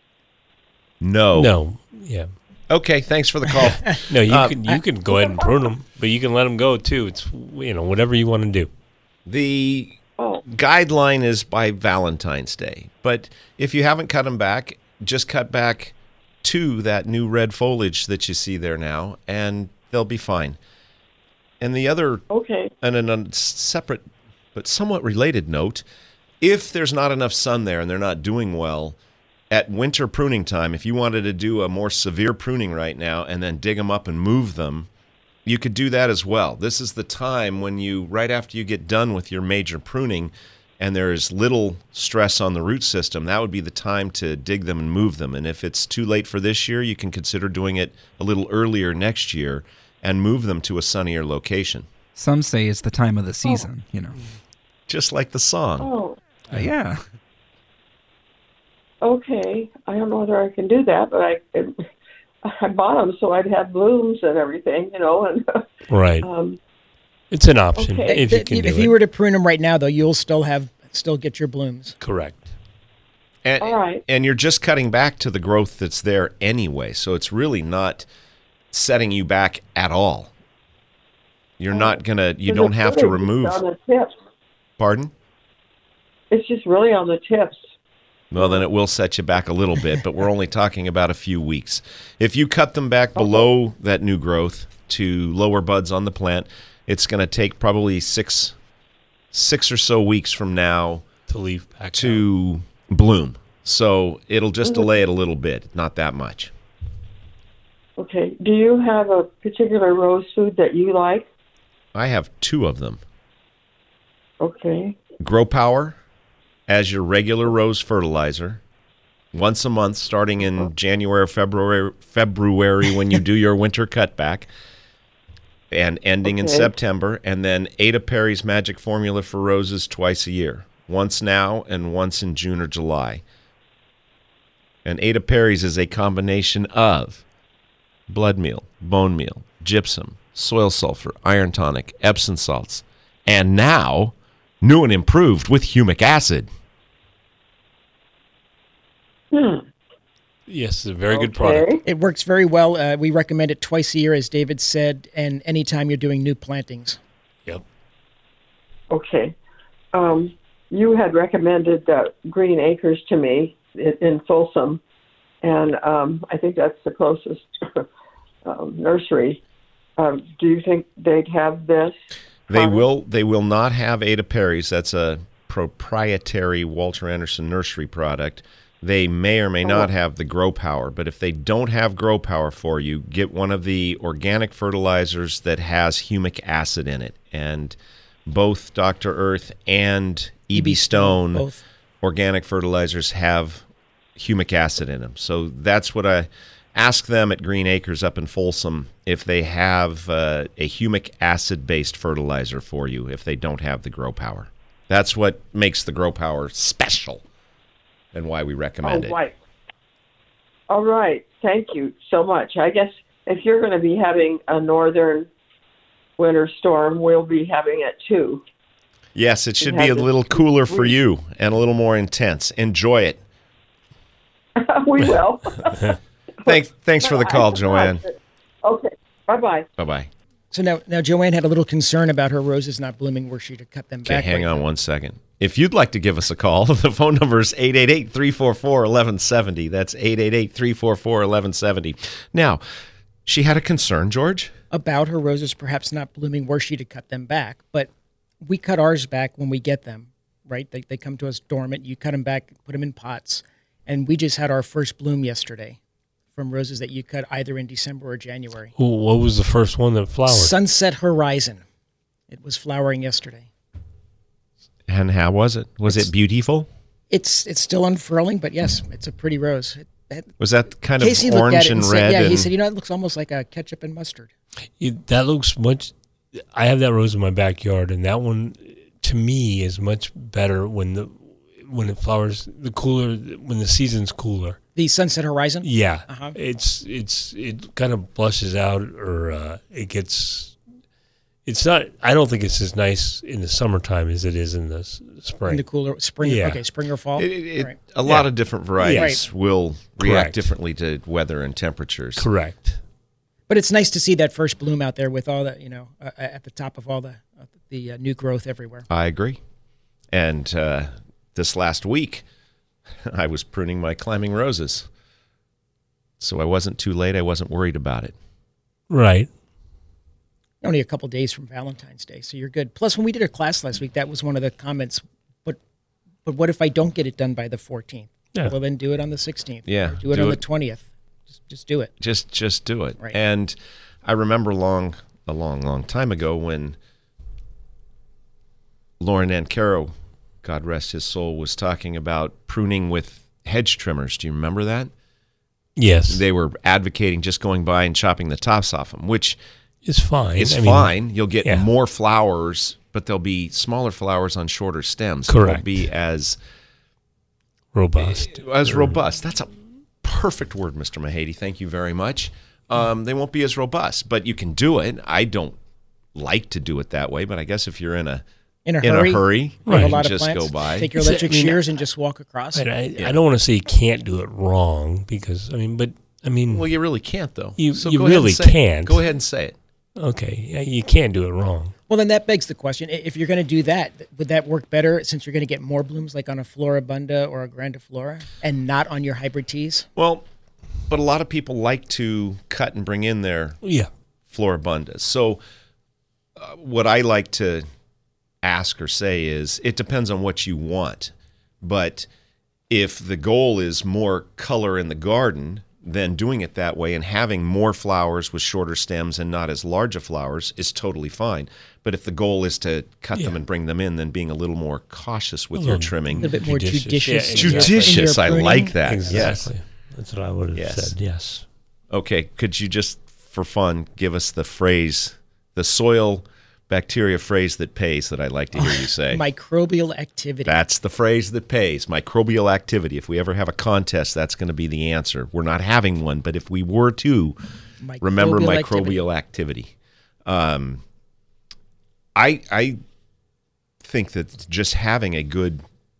No. no, yeah. Okay, thanks for the call. No, you Uh, can you can go ahead and prune them, but you can let them go too. It's, you know, whatever you want to do. The Oh, guideline is by Valentine's Day, but if you haven't cut them back, just cut back to that new red foliage that you see there now, and they'll be fine. And the other, okay. and in a separate but somewhat related note, if there's not enough sun there and they're not doing well, at winter pruning time, if you wanted to do a more severe pruning right now and then dig them up and move them, you could do that as well. This is the time when you, right after you get done with your major pruning and there is little stress on the root system, that would be the time to dig them and move them. And if it's too late for this year, you can consider doing it a little earlier next year and move them to a sunnier location. Some say it's the time of the season, you know. Just like the song. Oh, Uh, yeah. okay. I don't know whether I can do that, but I it, I bought them so I'd have blooms and everything, you know. And Right. um, It's an option Okay. if you can if do you it. were to prune them right now, though, you'll still have still get your blooms. Correct. And, All right. and you're just cutting back to the growth that's there anyway, so it's really not setting you back at all. You're not gonna. You Because don't it's have to really just remove. on the tips. Pardon? It's just really on the tips. Well, then it will set you back a little bit, but we're only talking about a few weeks. If you cut them back below that new growth to lower buds on the plant, it's going to take probably six, six or so weeks from now To leave back out. to bloom. So it'll just delay it a little bit, not that much. Okay. Do you have a particular rose food that you like? I have two of them. Okay. Grow Power as your regular rose fertilizer once a month starting in January, February, February when you do your winter cutback and ending in Okay. September, and then Ada Perry's Magic Formula for Roses twice a year, once now and once in June or July. And Ada Perry's is a combination of blood meal, bone meal, gypsum, soil sulfur, iron tonic, Epsom salts, and now new and improved with humic acid. Hmm. Yes, it's a very good product. Okay. It works very well. Uh, we recommend it twice a year, as David said, and anytime you're doing new plantings. Yep. Okay. Um, you had recommended uh, Green Acres to me in, in Folsom, and um, I think that's the closest um, nursery. Um, do you think they'd have this? They product? will. They will not have Ada Perry's. That's a proprietary Walter Anderson nursery product. They may or may not have the Grow Power, but if they don't have Grow Power for you, get one of the organic fertilizers that has humic acid in it. And both Doctor Earth and E B Stone both. organic fertilizers have humic acid in them. So that's what I ask them at Green Acres up in Folsom, if they have uh, a humic acid-based fertilizer for you if they don't have the Grow Power. That's what makes the Grow Power special and why we recommend oh, it. Right. All right. Thank you so much. I guess if you're going to be having a northern winter storm, we'll be having it too. Yes, it should We be a have this- little cooler for you and a little more intense. Enjoy it. We will. Thanks, thanks for the call, Joanne. Okay. Bye-bye. Bye-bye. So now, now Joanne had a little concern about her roses not blooming. Were she to cut them Okay, back? hang right on now? one second. If you'd like to give us a call, the phone number is eight eight eight, three four four, one one seven zero. That's eight eight eight, three four four, one one seven zero. Now, she had a concern, George? About her roses perhaps not blooming were she to cut them back. But we cut ours back when we get them, right? They, they come to us dormant. You cut them back, put them in pots. And we just had our first bloom yesterday from roses that you cut either in December or January. Ooh, what was the first one that flowered? Sunset Horizon. It was flowering yesterday. And how was it? Was It's- it beautiful? It's it's still unfurling, but yes, it's a pretty rose. It, it, Was that kind of Casey looked orange at it and and red? said, yeah, he and- said, you know, it looks almost like a ketchup and mustard. It- that looks much. I have that rose in my backyard, and that one, to me, is much better when the when it flowers. The cooler when the season's cooler. The Sunset Horizon? Yeah, Uh-huh. it's it's it kind of blushes out, or uh, it gets. It's not. I don't think it's as nice in the summertime as it is in the s- spring. In the cooler spring, Yeah. okay, spring or fall. It, it, Right. A lot Yeah. of different varieties Right. will react Correct. differently to weather and temperatures. Correct. But it's nice to see that first bloom out there with all the, you know, uh, at the top of all the uh, the uh, new growth everywhere. I agree. And uh, this last week, I was pruning my climbing roses. So I wasn't too late. I wasn't worried about it. Right. Only a couple days from Valentine's Day, so you're good. Plus, when we did a class last week, that was one of the comments. But but what if I don't get it done by the fourteenth? Yeah. Well, then do it on the sixteenth. Yeah, Or do it do on it. the twentieth. Just just do it. Just just do it. Right. And I remember long a long, long time ago when Lauren Ancaro, God rest his soul, was talking about pruning with hedge trimmers. Do you remember that? Yes. They were advocating just going by and chopping the tops off them, which It's fine. is I mean, fine. You'll get yeah. more flowers, but there'll be smaller flowers on shorter stems. It won't Correct. be as Robust. as Or- robust. That's a perfect word, Mister Mahady. Thank you very much. Um, they won't be as robust, but you can do it. I don't like to do it that way, but I guess if you're in a In a in hurry. a hurry, You have you a can lot of just plants. go by. Take your Is it- electric I mean, shears and just walk across. And I, Yeah. I don't want to say you can't do it wrong because I mean, but I mean, Well, you really can't, though. You- so you go ahead and really say it. can't. Go ahead and say it. okay, yeah, you can't do it wrong. Well, then that begs the question: i- if you're going to do that, would that work better since you're going to get more blooms, like on a Floribunda or a Grandiflora, and not on your hybrid teas? Well, but a lot of people like to cut and bring in their Yeah, Floribundas. So uh, what I like to ask or say is it depends on what you want. But if the goal is more color in the garden, then doing it that way and having more flowers with shorter stems and not as large a flowers is totally fine. But if the goal is to cut them Yeah. and bring them in, then being a little more cautious with A your little- A trimming. little bit more Judicious. judicious. Yeah, in your- Judicious, in your I pruning. like that. exactly. Yes. That's what I would have Yes. said. Yes. Okay, could you just, for fun, give us the phrase, the soil bacteria phrase that pays that I like to hear you say? Microbial activity. That's the phrase that pays, microbial activity. If we ever have a contest, that's going to be the answer. We're not having one, but if we were to, remember Microbial microbial activity. Um, I I think that just having a good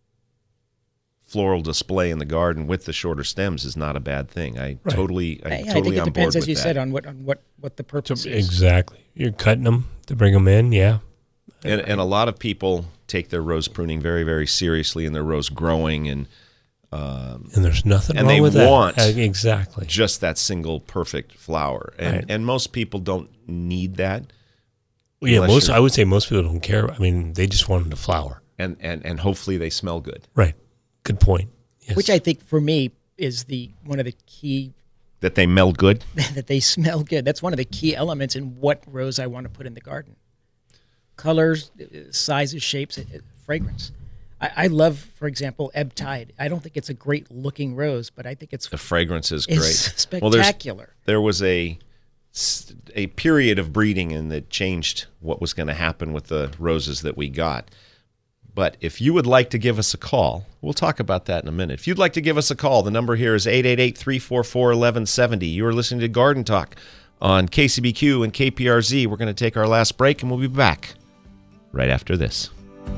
floral display in the garden with the shorter stems is not a bad thing. I Right. totally, I'm Yeah, I totally think it on board depends, with as you that. said, on what on what what the purpose is. Exactly. You're cutting them to bring them in. Yeah. And, and a lot of people take their rose pruning very, very seriously and their rose growing, and um, and there's nothing and wrong they with want that. Uh, exactly just that single perfect flower. And Right. and most people don't need that. Well, yeah, unless most you're- I would say most people don't care. I mean, they just want them to flower. And, and and hopefully they smell good. Right. Good point. Yes. Which I think for me is the one of the key That they meld good. that they smell good. That's one of the key elements in what rose I want to put in the garden. Colors, uh, sizes, shapes, uh, fragrance. I, I love, for example, Ebb Tide. I don't think it's a great looking rose, but I think it's The fragrance is it's great. Well, there's- spectacular. there was a a period of breeding and that changed what was going to happen with the roses that we got. But if you would like to give us a call, we'll talk about that in a minute. If you'd like to give us a call, the number here is eight eight eight, three four four, one one seven zero. You are listening to Garden Talk on K C B Q and K P R Z. We're going to take our last break, and we'll be back right after this.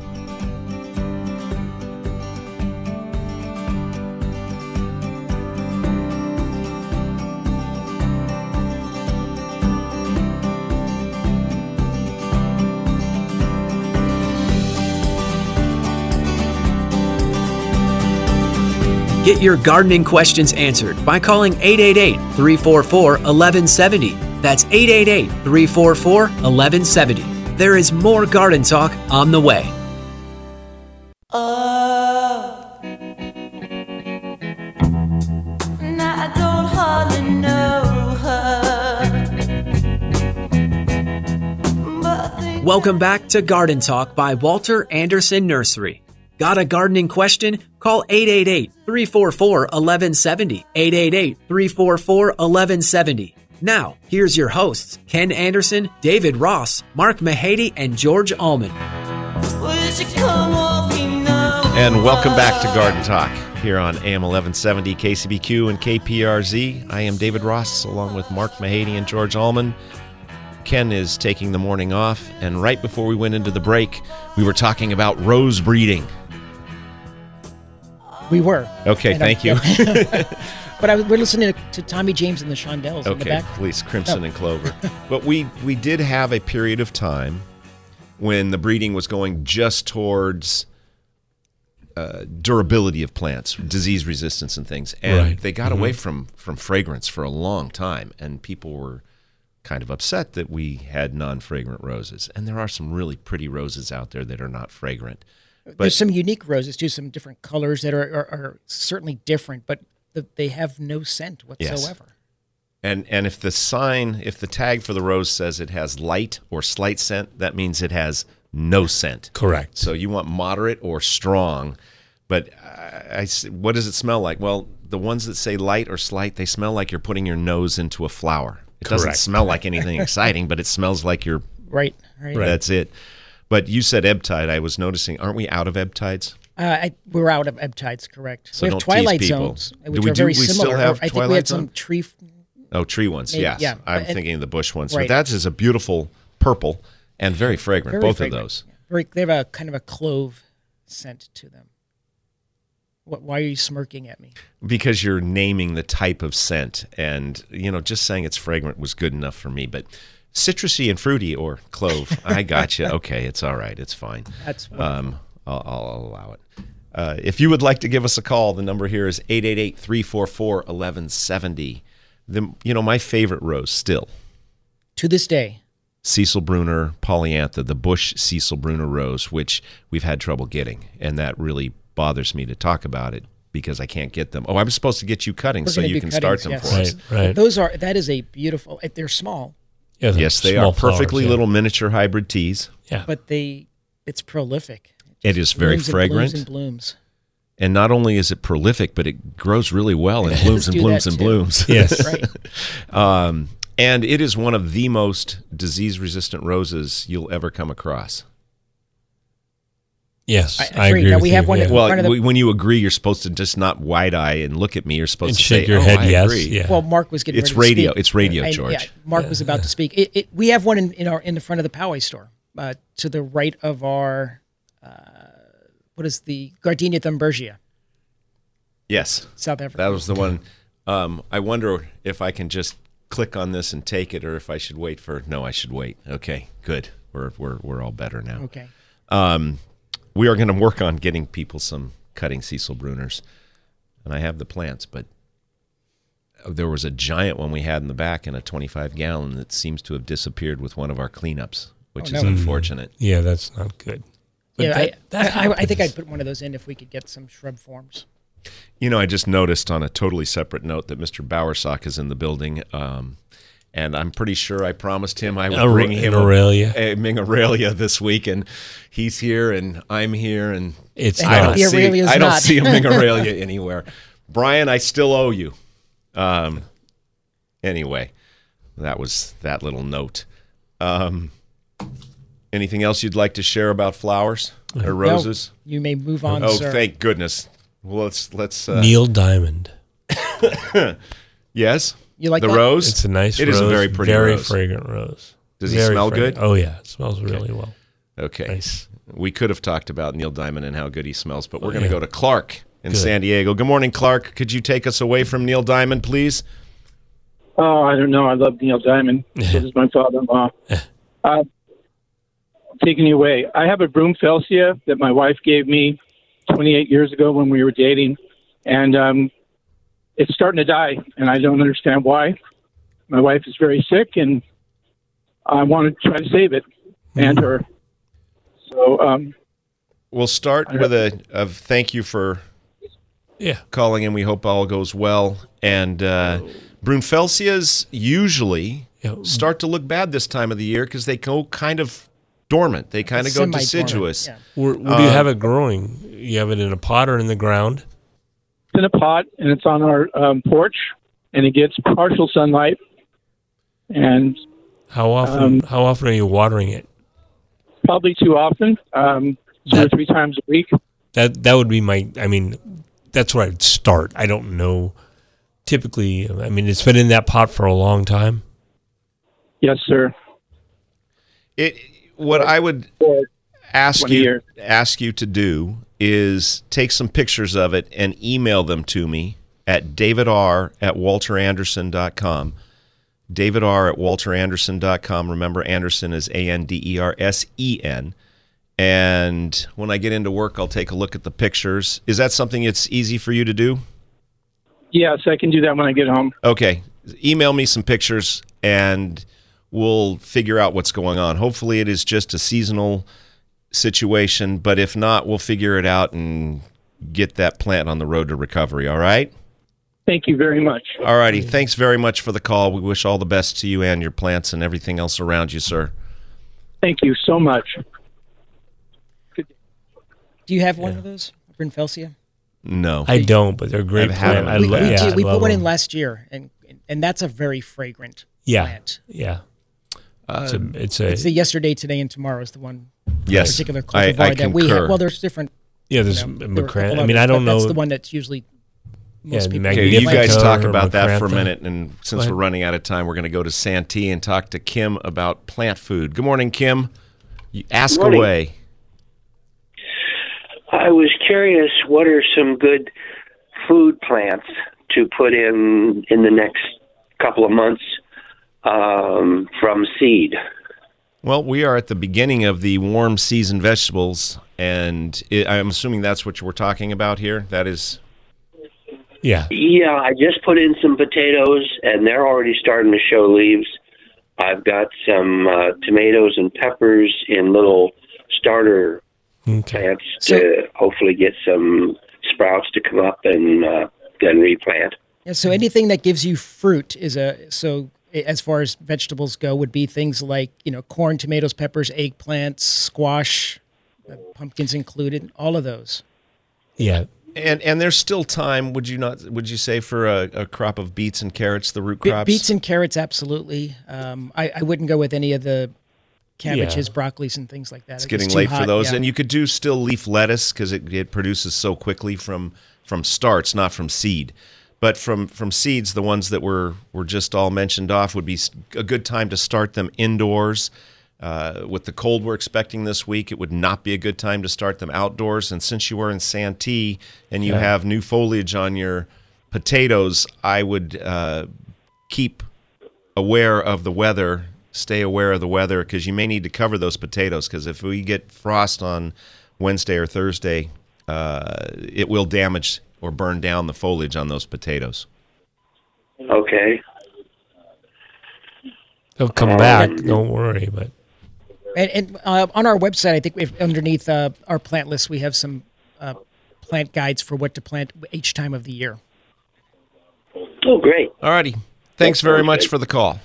Get your gardening questions answered by calling eight eight eight, three four four, one one seven zero. That's eight eight eight, three four four, one one seven zero. There is more garden talk on the way. Oh, now I don't hardly know her, but I think Welcome back to Garden Talk by Walter Anderson Nursery. Got a gardening question? Call eight eight eight, three four four, one one seven zero. eight eight eight, three four four, one one seven zero. Now, here's your hosts, Ken Anderson, David Ross, Mark Mahady, and George Allman. would you come walking over? And welcome back to Garden Talk here on A M eleven seventy K C B Q and K P R Z. I am David Ross along with Mark Mahady and George Allman. Ken is taking the morning off, and right before we went into the break, we were talking about rose breeding. We were. Okay, And thank I- you. But I, we're listening to, to Tommy James and the Shondells in the Okay, back. please, Crimson Oh. and Clover. But we, we did have a period of time when the breeding was going just towards uh, durability of plants, disease resistance and things. And Right. they got Mhm. away from, from fragrance for a long time, and people were kind of upset that we had non-fragrant roses. And there are some really pretty roses out there that are not fragrant. But There's some unique roses too, some different colors that are, are, are certainly different, but the, they have no scent whatsoever. And and if the sign, if the tag for the rose says it has light or slight scent, that means it has no scent. Correct. So you want moderate or strong. But I, I s- what does it smell like? Well, the ones that say light or slight, they smell like you're putting your nose into a flower. It doesn't Correct. smell like anything exciting, but it smells like you're. Right, right. That's it. But you said ebb tide. I was noticing. Aren't we out of ebb tides? Uh, I, we're out of ebb tides, correct. So we don't have twilight tease people. zones, Do which we are do- very we still similar. have I think we twilight had some zone? tree. Oh, tree ones. Maybe, yes, yeah. I'm And- thinking of the bush ones. right. But that is a beautiful purple and very fragrant. Very both fragrant. of those. Very, they have a kind of a clove scent to them. What, why are you smirking at me? Because you're naming the type of scent, and you know, just saying it's fragrant was good enough for me. But citrusy and fruity or clove, I got you. Okay, it's all right. It's fine. That's Um, I'll, I'll allow it. Uh, if you would like to give us a call, the number here is eight eight eight, three four four, one one seven zero. The you know my favorite rose still, to this day. Cecil Bruner Polyantha, the Bush Cecil Bruner rose, which we've had trouble getting, and that really bothers me to talk about it because I can't get them. Oh, I'm supposed to get you cuttings We're so gonna you do can cuttings, start them yes. for us. Right, right. Those are that is a beautiful. They're small, Yeah, they're Yes, they small are perfectly flowers, yeah. little miniature hybrid teas. Yeah. but they it's prolific. It is very Blooms and fragrant. blooms and blooms. And not only is it prolific, but it grows really well and blooms and do blooms that and too. blooms. Yes. Right. Um, and it is one of the most disease-resistant roses you'll ever come across. Yes, I I, agree. agree Now with we you. have one yeah. in Well, front of the- w- when you agree, you're supposed to just not wide-eye and look at me. You're supposed and to shake say, your oh, head I yes. agree. Yeah. Well, Mark was getting It's ready to radio. speak. It's radio, I- George. Yeah, Mark was about to speak. It, it, we have one in, in our in the front of the Poway store, uh, to the right of our. Uh, what is the Gardenia Thunbergia, Yes, South Africa? that was the one. Um, I wonder if I can just click on this and take it, or if I should wait for. No, I should wait. Okay, good. We're we're we're all better now. Okay. Um, we are going to work on getting people some cutting Cecil Bruners. And I have the plants, but there was a giant one we had in the back in a twenty-five gallon that seems to have disappeared with one of our cleanups, which Oh, is no. unfortunate. Yeah, that's not good. But yeah, that- I, that I, I think happens. I'd put one of those in if we could get some shrub forms. You know, I just noticed on a totally separate note that Mister Bowersock is in the building, um, and I'm pretty sure I promised him I would A- bring an him Aurelia. a, a Ming Aurelia this week, and he's here, and I'm here, and It's I not. don't The see Aurelia's I don't not. see a Ming Aurelia anywhere. Brian, I still owe you. Um, anyway, that was that little note. Um, anything else you'd like to share about flowers or roses? No, you may move on, Oh, sir. thank goodness. Well, let's let's. Uh, Neil Diamond. yes, You like the that? rose. It's a nice It rose. is a very pretty very rose. fragrant rose. Does he Very smell fragrant. good? Oh, yeah. It smells really well. Okay. Nice. We could have talked about Neil Diamond and how good he smells, but we're going to Yeah. go to Clark in Good. San Diego. Good morning, Clark. Could you take us away from Neil Diamond, please? Oh, I don't know. I love Neil Diamond. This is my father-in-law. Uh, taking you away. I have a broom felsia that my wife gave me twenty-eight years ago when we were dating, and um, it's starting to die, and I don't understand why. My wife is very sick, and I want to try to save it and her. So, um, We'll start with a, a thank you for Yeah. calling in. We hope all goes well. And uh, Brunfelsias usually Yeah. start to look bad this time of the year because they go kind of dormant. They kind of go Semi-dormant, deciduous. yeah. Where, where do you Um, have it growing? You have it in a pot or in the ground? it's in a pot, and it's on our um, porch, and it gets partial sunlight. And How often? Um, how often are you watering it? probably too often, um, two or That- three times a week. That that would be my. I mean, that's where I'd start. I don't know. Typically, I mean, it's been in that pot for a long time. Yes, sir. It what I would ask twenty you years. ask you to do is take some pictures of it and email them to me at davidr at walter anderson dot com. davidr at walter anderson dot com. Remember, Anderson is A N D E R S E N. And when I get into work, I'll take a look at the pictures. Is that something it's easy for you to do? Yes, I can do that when I get home. Okay. Email me some pictures and we'll figure out what's going on. Hopefully it is just a seasonal situation, but if not, we'll figure it out and get that plant on the road to recovery, all right? Thank you very much. All righty. Thanks very much for the call. We wish all the best to you and your plants and everything else around you, sir. Thank you so much. Do you have one of those, Brunfelsia? No. I don't, but they're great I've had plant. them. I We, lo- we, yeah, did- we I put love one in them. last year, and and that's a very fragrant Yeah, plant. yeah. Uh, It's a. It's a. It's the yesterday, today, and tomorrow is the one yes. particular I, cultivar I that we have. concur. Well, there's different. yeah. There's You know, there were a couple Macran. I mean, others, I don't but know. That's the one that's usually most Yeah, people. Okay, Magnifico you guys talk or about that for a Macrantha. minute, and since Go we're ahead. running out of time, we're going to go to Santee and talk to Kim about plant food. Good morning, Kim. You ask Morning. away. I was curious, what are some good food plants to put in in the next couple of months um, from seed? Well, we are at the beginning of the warm season vegetables, and it, I'm assuming that's what we're talking about here. That is, Yeah. Yeah, I just put in some potatoes, and they're already starting to show leaves. I've got some uh, tomatoes and peppers in little starter Okay. plants So- to hopefully get some sprouts to come up and uh, then replant. Yeah, so anything that gives you fruit is a so as far as vegetables go would be things like you know corn, tomatoes, peppers, eggplants, squash, uh, pumpkins included, all of those. Yeah. and and there's still time. Would you not? Would you say for a, a crop of beets and carrots, the root Be- crops? beets and carrots, absolutely. Um, I, I wouldn't go with any of the cabbages, Yeah. broccolis, and things like that. It's It getting gets too late for hot, those, yeah. and you could do still leaf lettuce because it, it produces so quickly from from starts, not from seed. But from, from seeds, the ones that were, were just all mentioned off would be s- a good time to start them indoors. Uh, with the cold we're expecting this week, it would not be a good time to start them outdoors. And since you are in Santee and you Yeah. have new foliage on your potatoes, I would uh, keep aware of the weather. Stay aware of the weather because you may need to cover those potatoes because if we get frost on Wednesday or Thursday, uh, it will damage or burn down the foliage on those potatoes. Okay. They'll come Um, back. Don't worry. But And, and uh, on our website, I think we've, underneath uh, our plant list, we have some uh, plant guides for what to plant each time of the year. Oh, great. All righty. Thanks very much Okay. for the call.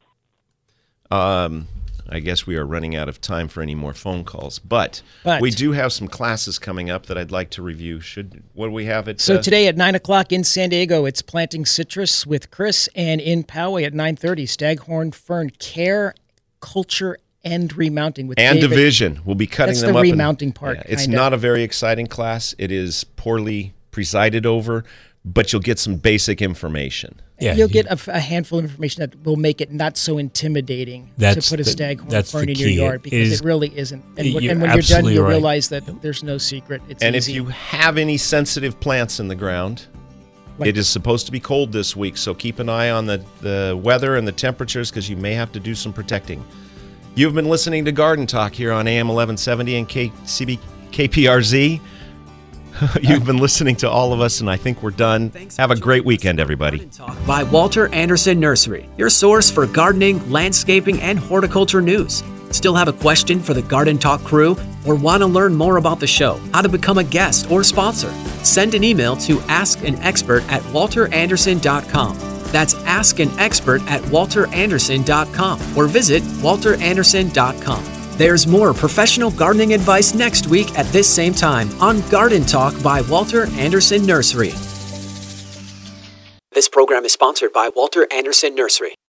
Um, I guess we are running out of time for any more phone calls, but, But- we do have some classes coming up that I'd like to review. Should what do we have at? So uh, today at nine o'clock in San Diego, it's planting citrus with Chris, and in Poway at nine thirty, staghorn fern care, culture, and remounting with and David. division. We'll be cutting That's them the up. and- remounting part, Yeah, it's kinda. not a very exciting class. It is poorly presided over, but you'll get some basic information. yeah, You'll you- get a, a handful of information that will make it not so intimidating That's to put a the- staghorn that's fern the in your key. yard It because is- it really isn't. And, when- you're and when you're done, absolutely you'll right. realize that there's no secret. It's And easy. if you have any sensitive plants in the ground, Like- it is supposed to be cold this week, so keep an eye on the, the weather and the temperatures because you may have to do some protecting. You've been listening to Garden Talk here on A M eleven seventy and K C B K P R Z. You've been listening to all of us, and I think we're done. Thanks Have for a great joining us weekend, for everybody. Garden Talk by Walter Anderson Nursery, your source for gardening, landscaping, and horticulture news. Still have a question for the Garden Talk crew or want to learn more about the show, how to become a guest or sponsor? Send an email to askanexpert at walter anderson dot com. That's askanexpert at walter anderson dot com or visit walter anderson dot com. There's more professional gardening advice next week at this same time on Garden Talk by Walter Anderson Nursery. This program is sponsored by Walter Anderson Nursery.